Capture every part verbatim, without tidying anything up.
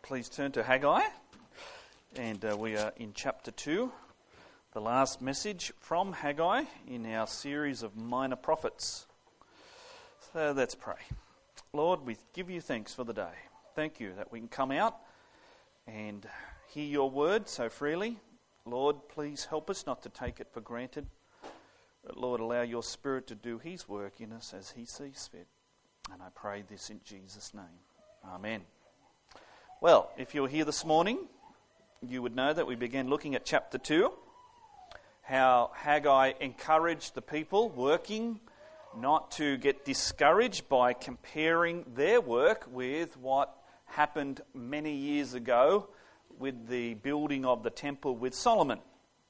Please turn to Haggai, and uh, we are in chapter two, the last message from Haggai in our series of minor prophets. So let's pray. Lord, we give you thanks for the day. Thank you that we can come out and hear your word so freely. Lord, please help us not to take it for granted. But Lord, allow your Spirit to do his work in us as he sees fit. And I pray this in Jesus' name. Amen. Well, if you're here this morning, you would know that we began looking at chapter two, how Haggai encouraged the people working not to get discouraged by comparing their work with what happened many years ago with the building of the temple with Solomon.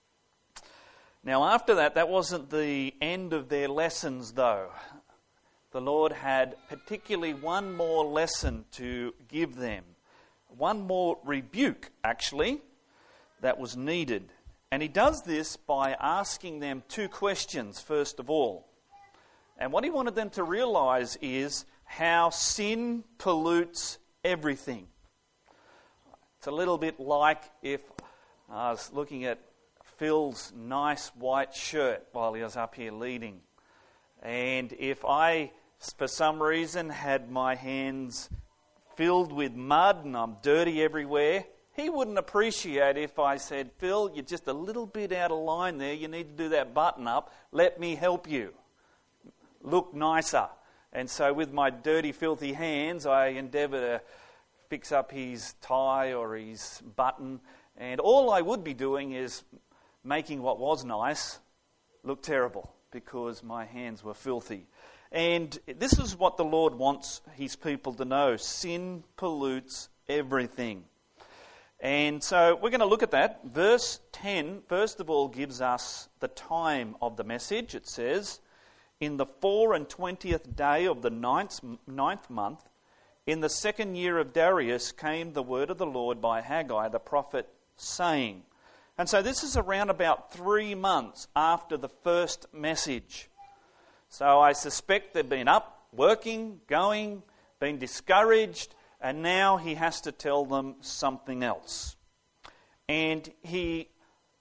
Now after that, that wasn't the end of their lessons though. The Lord had particularly one more lesson to give them. One more rebuke, actually, that was needed. And he does this by asking them two questions, first of all. And what he wanted them to realize is how sin pollutes everything. It's a little bit like if I was looking at Phil's nice white shirt while he was up here leading. And if I, for some reason, had my hands filled with mud and I'm dirty everywhere, he wouldn't appreciate if I said, Phil, you're just a little bit out of line there. You need to do that button up. Let me help you. Look nicer. And so with my dirty, filthy hands, I endeavour to fix up his tie or his button. And all I would be doing is making what was nice look terrible because my hands were filthy. And this is what the Lord wants his people to know. Sin pollutes everything. And so we're going to look at that. Verse ten, first of all, gives us the time of the message. It says, in the four and twentieth day of the ninth, ninth month, in the second year of Darius, came the word of the Lord by Haggai the prophet, saying. And so this is around about three months after the first message. So I suspect they've been up, working, going, been discouraged, and now he has to tell them something else. And he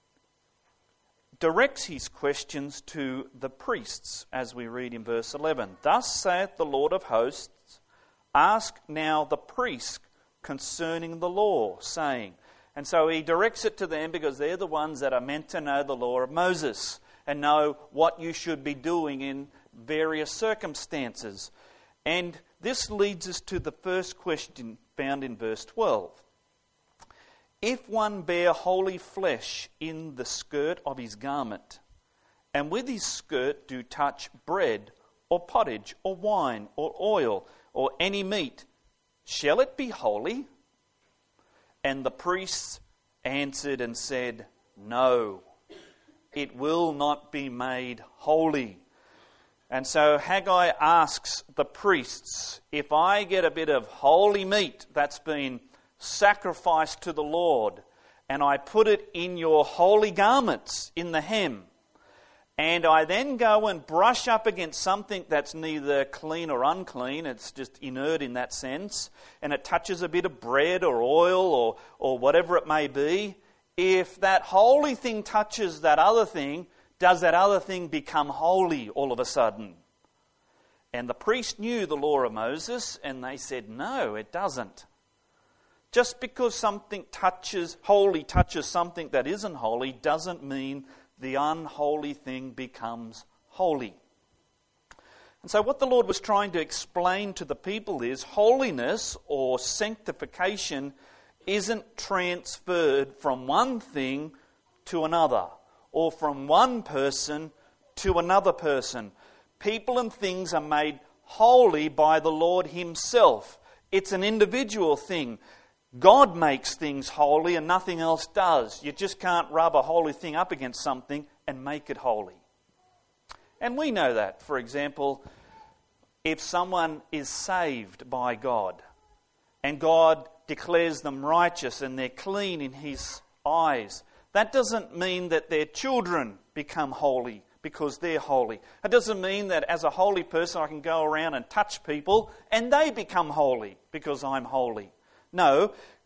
directs his questions to the priests, as we read in verse eleven. Thus saith the Lord of hosts, ask now the priests concerning the law, saying. And so he directs it to them because they're the ones that are meant to know the law of Moses and know what you should be doing in various circumstances. And this leads us to the first question found in verse twelve. If one bear holy flesh in the skirt of his garment, and with his skirt do touch bread, or pottage, or wine, or oil, or any meat, shall it be holy? And the priests answered and said, no, it will not be made holy. And so Haggai asks the priests, if I get a bit of holy meat that's been sacrificed to the Lord, and I put it in your holy garments in the hem, and I then go and brush up against something that's neither clean or unclean, it's just inert in that sense, and it touches a bit of bread or oil or, or whatever it may be, if that holy thing touches that other thing, does that other thing become holy all of a sudden? And the priest knew the law of Moses, and they said, no, it doesn't. Just because something touches, holy touches something that isn't holy, doesn't mean the unholy thing becomes holy. And so what the Lord was trying to explain to the people is holiness or sanctification isn't transferred from one thing to another, or from one person to another person. People and things are made holy by the Lord himself. It's an individual thing. God makes things holy and nothing else does. You just can't rub a holy thing up against something and make it holy. And we know that. For example, if someone is saved by God and God declares them righteous and they're clean in his eyes, that doesn't mean that their children become holy because they're holy. It doesn't mean that as a holy person I can go around and touch people and they become holy because I'm holy. No,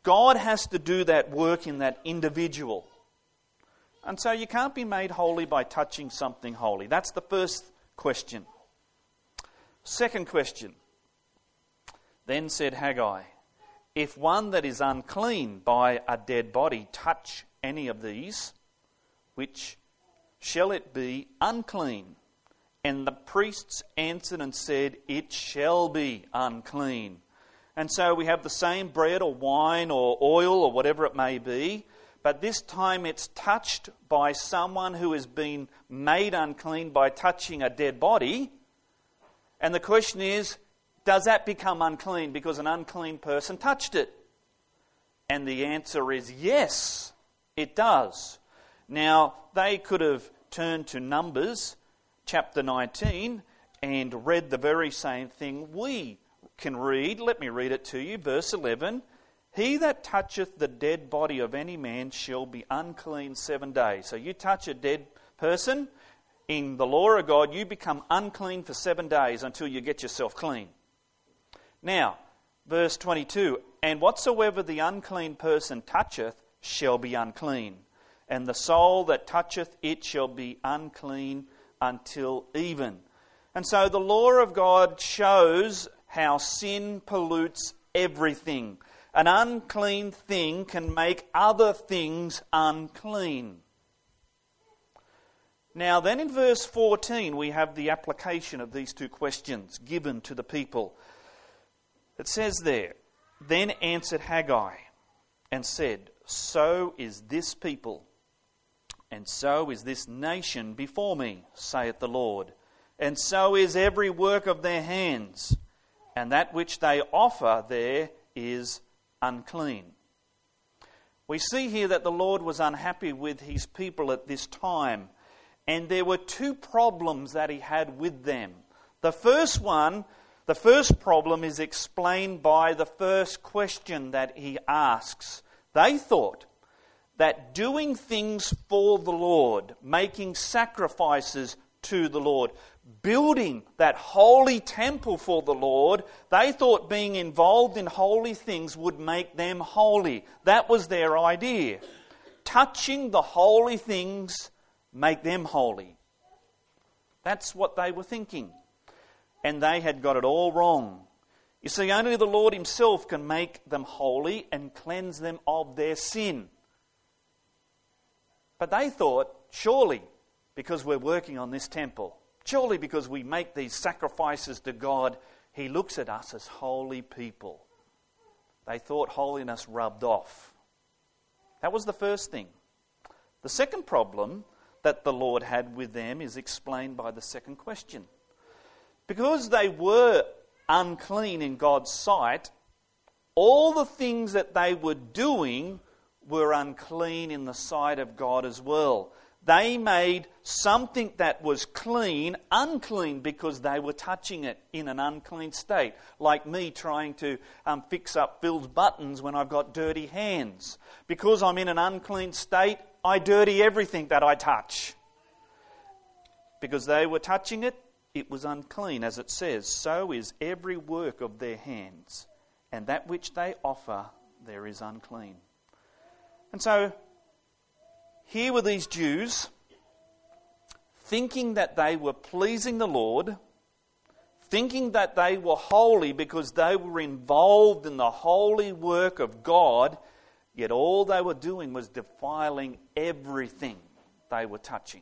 God has to do that work in that individual. And so you can't be made holy by touching something holy. That's the first question. Second question. Then said Haggai, if one that is unclean by a dead body touch any of these, which shall it be unclean? And the priests answered and said, it shall be unclean. And so we have the same bread or wine or oil or whatever it may be, but this time it's touched by someone who has been made unclean by touching a dead body. And the question is, does that become unclean because an unclean person touched it? And the answer is yes, it does. Now, they could have turned to Numbers chapter nineteen and read the very same thing we can read. Let me read it to you. Verse eleven. He that toucheth the dead body of any man shall be unclean seven days. So you touch a dead person, in the law of God, you become unclean for seven days until you get yourself clean. Now, verse twenty-two. And whatsoever the unclean person toucheth shall be unclean. And the soul that toucheth it shall be unclean until even. And so the law of God shows how sin pollutes everything. An unclean thing can make other things unclean. Now then in verse fourteen we have the application of these two questions given to the people. It says there, then answered Haggai and said, so is this people, and so is this nation before me, saith the Lord, and so is every work of their hands, and that which they offer there is unclean. We see here that the Lord was unhappy with his people at this time, and there were two problems that he had with them. The first one, the first problem is explained by the first question that he asks. They thought that doing things for the Lord, making sacrifices to the Lord, building that holy temple for the Lord, they thought being involved in holy things would make them holy. That was their idea. Touching the holy things make them holy. That's what they were thinking. And they had got it all wrong. You see, only the Lord himself can make them holy and cleanse them of their sin. But they thought, surely, because we're working on this temple, surely because we make these sacrifices to God, he looks at us as holy people. They thought holiness rubbed off. That was the first thing. The second problem that the Lord had with them is explained by the second question. Because they were unclean in God's sight, all the things that they were doing were unclean in the sight of God as well. They made something that was clean unclean because they were touching it in an unclean state. Like me trying to um, fix up Phil's buttons when I've got dirty hands. Because I'm in an unclean state, I dirty everything that I touch. Because they were touching it, it was unclean, as it says. So is every work of their hands, and that which they offer there is unclean. And so, here were these Jews, thinking that they were pleasing the Lord, thinking that they were holy because they were involved in the holy work of God, yet all they were doing was defiling everything they were touching.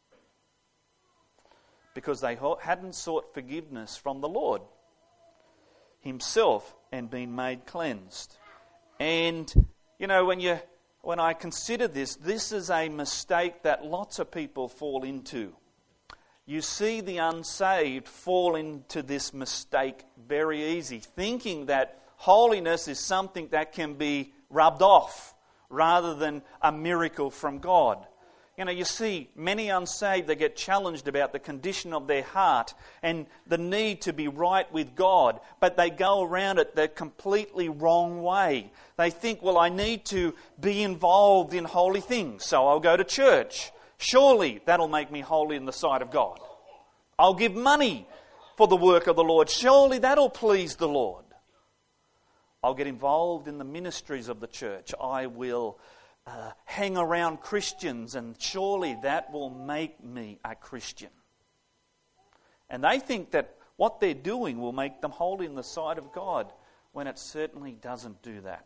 Because they hadn't sought forgiveness from the Lord himself and been made cleansed. And, you know, when you when I consider this, this is a mistake that lots of people fall into. You see the unsaved fall into this mistake very easy, thinking that holiness is something that can be rubbed off rather than a miracle from God. You know, you see many unsaved, they get challenged about the condition of their heart and the need to be right with God, but they go around it the completely wrong way. They think, well, I need to be involved in holy things, so I'll go to church. Surely that'll make me holy in the sight of God. I'll give money for the work of the Lord. Surely that'll please the Lord. I'll get involved in the ministries of the church. I will uh, hang around Christians, and surely that will make me a Christian. And they think that what they're doing will make them holy in the sight of God, when it certainly doesn't do that.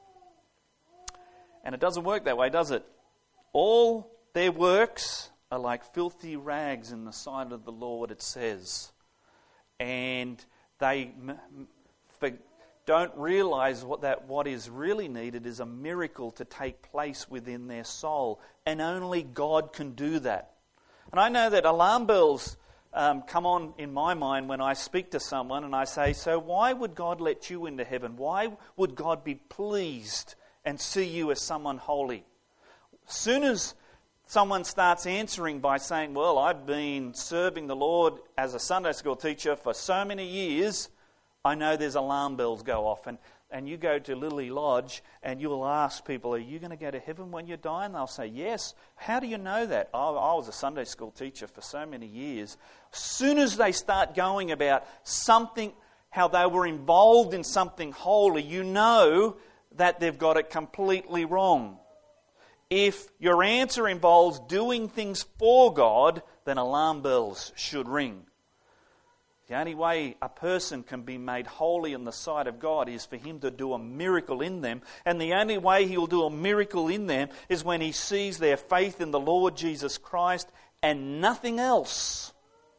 And it doesn't work that way, does it? All their works are like filthy rags in the sight of the Lord, it says. And they don't realize what that what is really needed is a miracle to take place within their soul. And only God can do that. And I know that alarm bells um, come on in my mind when I speak to someone and I say, so why would God let you into heaven? Why would God be pleased and see you as someone holy? As soon as someone starts answering by saying, well, I've been serving the Lord as a Sunday school teacher for so many years, I know there's alarm bells go off. And, and you go to Lily Lodge and you'll ask people, are you going to go to heaven when you die? And they'll say, yes. How do you know that? Oh, I was a Sunday school teacher for so many years. As soon as they start going about something, how they were involved in something holy, you know that they've got it completely wrong. If your answer involves doing things for God, then alarm bells should ring. The only way a person can be made holy in the sight of God is for him to do a miracle in them. And the only way he'll do a miracle in them is when he sees their faith in the Lord Jesus Christ and nothing else.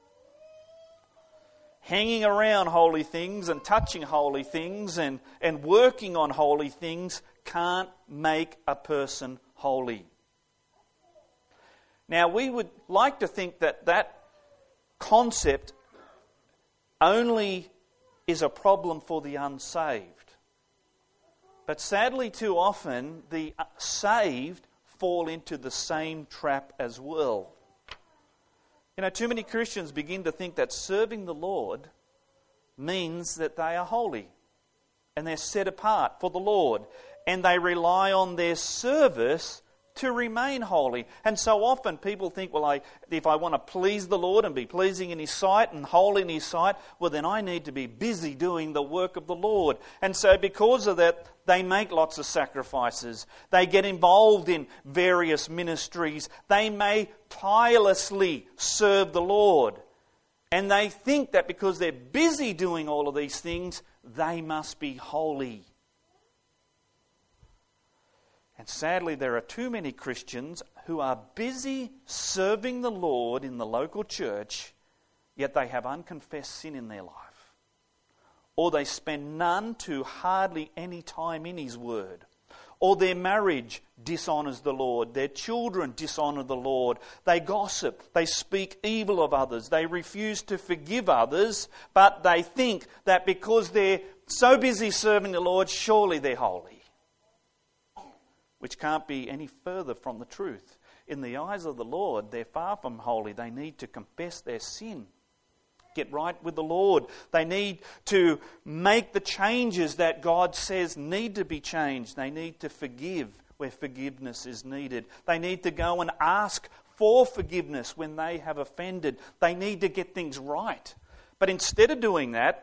Hanging around holy things and touching holy things and, and working on holy things can't make a person holy. Now, we would like to think that that concept only is a problem for the unsaved. But sadly, too often, the saved fall into the same trap as well. You know, too many Christians begin to think that serving the Lord means that they are holy and they're set apart for the Lord, and they rely on their service to remain holy. And so often people think, well, I, if I want to please the Lord and be pleasing in His sight and holy in His sight, well, then I need to be busy doing the work of the Lord. And so because of that, they make lots of sacrifices. They get involved in various ministries. They may tirelessly serve the Lord. And they think that because they're busy doing all of these things, they must be holy. And sadly, there are too many Christians who are busy serving the Lord in the local church, yet they have unconfessed sin in their life. Or they spend none to hardly any time in His Word. Or their marriage dishonours the Lord. Their children dishonour the Lord. They gossip. They speak evil of others. They refuse to forgive others. But they think that because they're so busy serving the Lord, surely they're holy. Which can't be any further from the truth. In the eyes of the Lord, they're far from holy. They need to confess their sin. Get right with the Lord. They need to make the changes that God says need to be changed. They need to forgive where forgiveness is needed. They need to go and ask for forgiveness when they have offended. They need to get things right. But instead of doing that,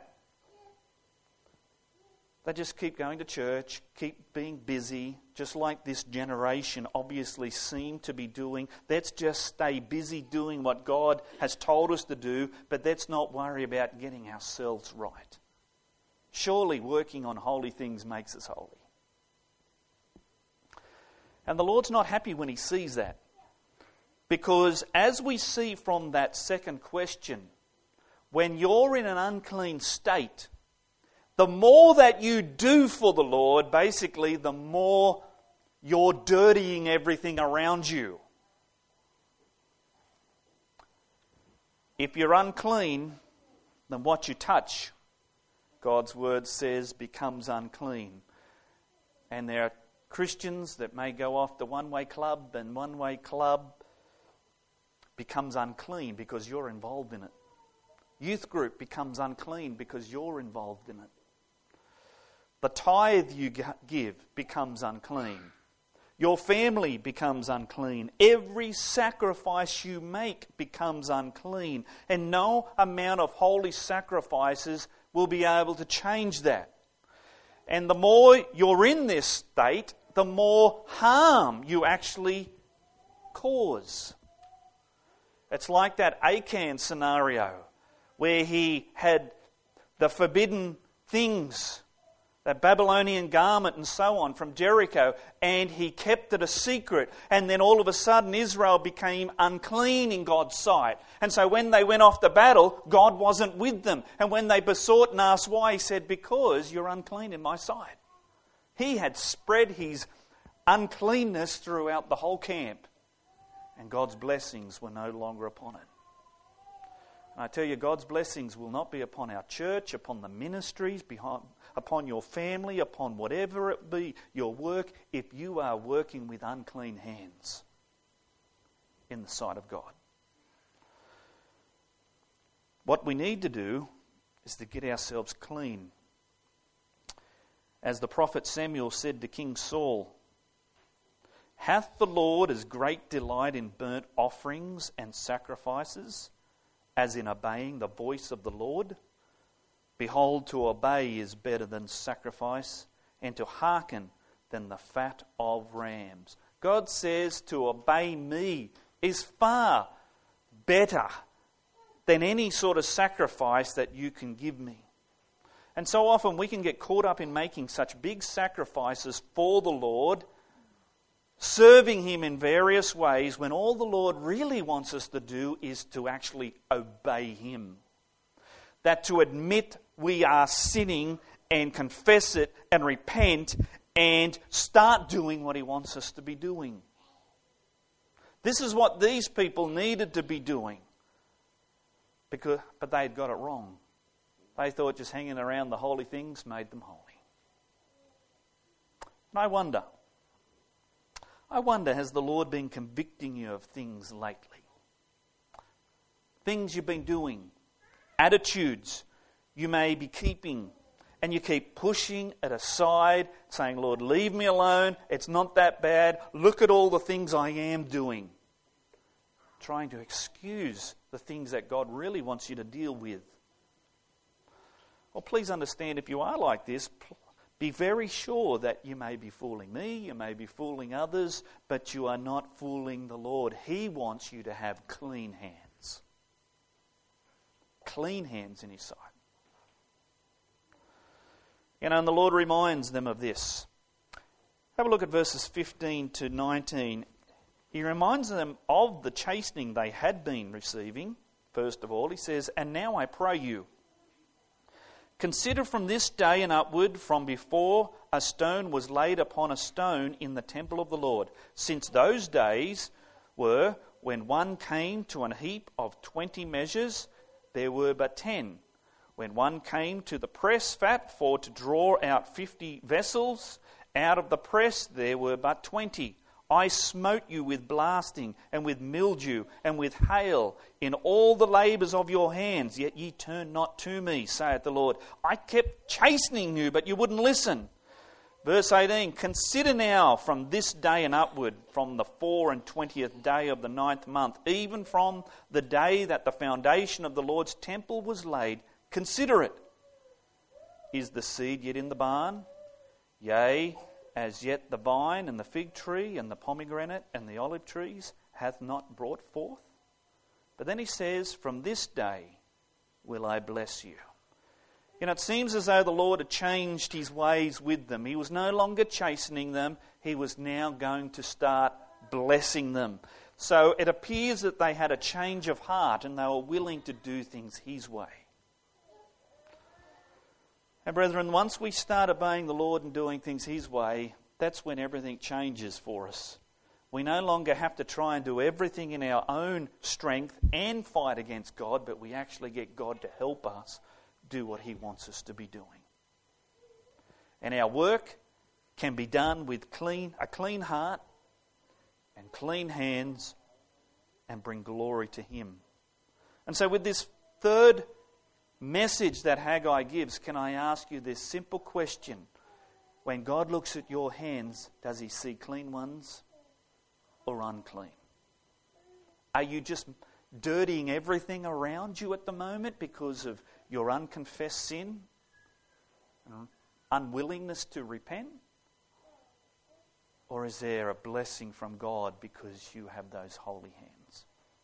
they just keep going to church, keep being busy, just like this generation obviously seem to be doing. Let's just stay busy doing what God has told us to do, but let's not worry about getting ourselves right. Surely working on holy things makes us holy. And the Lord's not happy when He sees that. Because as we see from that second question, when you're in an unclean state, the more that you do for the Lord, basically, the more you're dirtying everything around you. If you're unclean, then what you touch, God's Word says, becomes unclean. And there are Christians that may go off the one-way club, and one-way club becomes unclean because you're involved in it. Youth group becomes unclean because you're involved in it. The tithe you give becomes unclean. Your family becomes unclean. Every sacrifice you make becomes unclean. And no amount of holy sacrifices will be able to change that. And the more you're in this state, the more harm you actually cause. It's like that Achan scenario where he had the forbidden things, that Babylonian garment and so on from Jericho, and he kept it a secret. And then all of a sudden Israel became unclean in God's sight. And so when they went off to battle, God wasn't with them. And when they besought and asked why, he said, because you're unclean in my sight. He had spread his uncleanness throughout the whole camp. And God's blessings were no longer upon it. And I tell you, God's blessings will not be upon our church, upon the ministries, behind, upon your family, upon whatever it be, your work, if you are working with unclean hands in the sight of God. What we need to do is to get ourselves clean. As the prophet Samuel said to King Saul, hath the Lord as great delight in burnt offerings and sacrifices as in obeying the voice of the Lord? Behold, to obey is better than sacrifice, and to hearken than the fat of rams. God says to obey me is far better than any sort of sacrifice that you can give me. And so often we can get caught up in making such big sacrifices for the Lord, serving Him in various ways, when all the Lord really wants us to do is to actually obey Him. That to admit we are sinning and confess it and repent and start doing what He wants us to be doing. This is what these people needed to be doing. Because, but they had got it wrong. They thought just hanging around the holy things made them holy. And I wonder, I wonder, has the Lord been convicting you of things lately? Things you've been doing, attitudes you may be keeping, and you keep pushing it aside, saying, Lord, leave me alone, it's not that bad, look at all the things I am doing. Trying to excuse the things that God really wants you to deal with. Well, please understand, if you are like this, be very sure that you may be fooling me, you may be fooling others, but you are not fooling the Lord. He wants you to have clean hands. Clean hands in His sight. You know, and the Lord reminds them of this. Have a look at verses fifteen to nineteen. He reminds them of the chastening they had been receiving. First of all, He says, and now I pray you, consider from this day and upward, from before a stone was laid upon a stone in the temple of the Lord, since those days were when one came to an heap of twenty measures, there were but ten. When one came to the press fat for to draw out fifty vessels, out of the press there were but twenty. I smote you with blasting, and with mildew, and with hail, in all the labours of your hands, yet ye turned not to me, saith the Lord. I kept chastening you, but you wouldn't listen. Verse eighteen, consider now from this day and upward, from the four and twentieth day of the ninth month, even from the day that the foundation of the Lord's temple was laid, consider it. Is the seed yet in the barn? Yea, as yet the vine and the fig tree and the pomegranate and the olive trees hath not brought forth. But then he says, from this day will I bless you. You know, it seems as though the Lord had changed His ways with them. He was no longer chastening them. He was now going to start blessing them. So it appears that they had a change of heart and they were willing to do things His way. And brethren, once we start obeying the Lord and doing things His way, that's when everything changes for us. We no longer have to try and do everything in our own strength and fight against God, but we actually get God to help us do what He wants us to be doing. And our work can be done with clean, a clean heart and clean hands and bring glory to Him. And so with this third message that Haggai gives, can I ask you this simple question? When God looks at your hands, does He see clean ones or unclean? Are you just dirtying everything around you at the moment because of your unconfessed sin? unwillingness to repent? Or is there a blessing from God because you have those holy hands?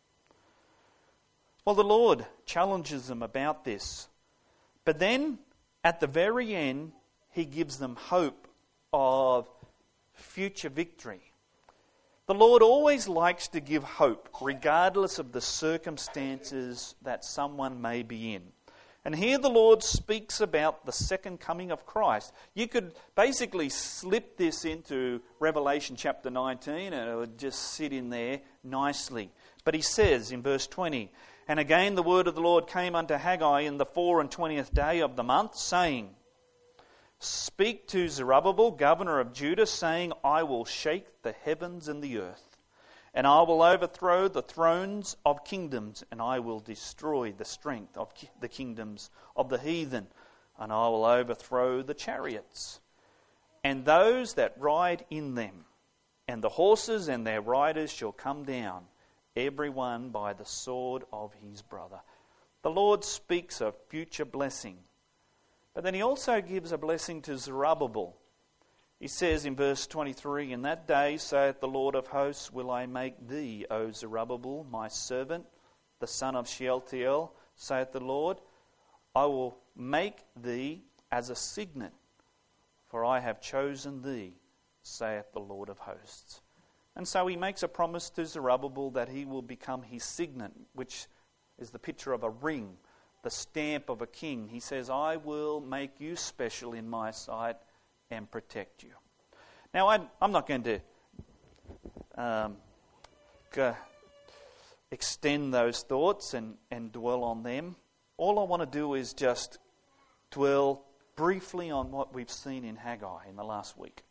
Well, the Lord challenges them about this. But then, at the very end, he gives them hope of future victory. The Lord always likes to give hope, regardless of the circumstances that someone may be in. And here the Lord speaks about the second coming of Christ. You could basically slip this into Revelation chapter nineteen and it would just sit in there nicely. But he says in verse twenty, "And again the word of the Lord came unto Haggai in the four and twentieth day of the month, saying, Speak to Zerubbabel, governor of Judah, saying, I will shake the heavens and the earth, and I will overthrow the thrones of kingdoms, and I will destroy the strength of the kingdoms of the heathen, and I will overthrow the chariots, and those that ride in them, and the horses and their riders shall come down, every one by the sword of his brother." The Lord speaks of future blessing. But then he also gives a blessing to Zerubbabel. He says in verse twenty-three, "In that day, saith the Lord of hosts, will I make thee, O Zerubbabel, my servant, the son of Shealtiel, saith the Lord. I will make thee as a signet, for I have chosen thee, saith the Lord of hosts." And so he makes a promise to Zerubbabel that he will become his signet, which is the picture of a ring, the stamp of a king. He says, I will make you special in my sight and protect you. Now, I, I'm not going to um, go extend those thoughts and, and dwell on them. All I want to do is just dwell briefly on what we've seen in Haggai in the last week.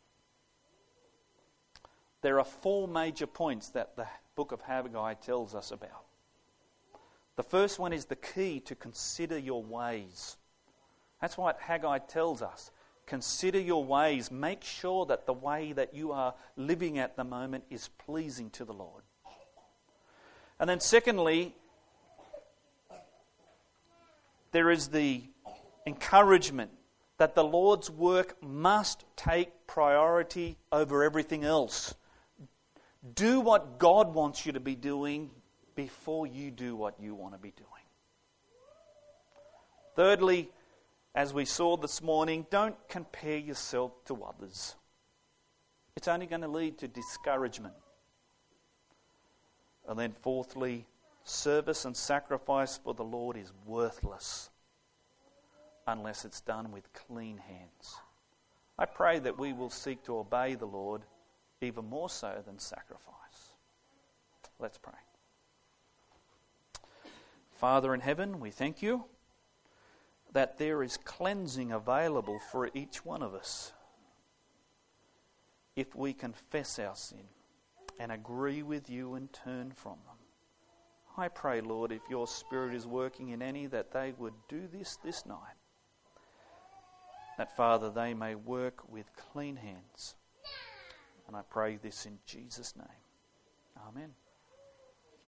There are four major points that the book of Haggai tells us about. The first one is the key to consider your ways. That's what Haggai tells us. Consider your ways. Make sure that the way that you are living at the moment is pleasing to the Lord. And then secondly, there is the encouragement that the Lord's work must take priority over everything else. Do what God wants you to be doing before you do what you want to be doing. Thirdly, as we saw this morning, don't compare yourself to others. It's only going to lead to discouragement. And then fourthly, service and sacrifice for the Lord is worthless unless it's done with clean hands. I pray that we will seek to obey the Lord even more so than sacrifice. Let's pray. Father in heaven, we thank you that there is cleansing available for each one of us if we confess our sin and agree with you and turn from them. I pray, Lord, if your Spirit is working in any, that they would do this this night. That, Father, they may work with clean hands. And I pray this in Jesus' name. Amen.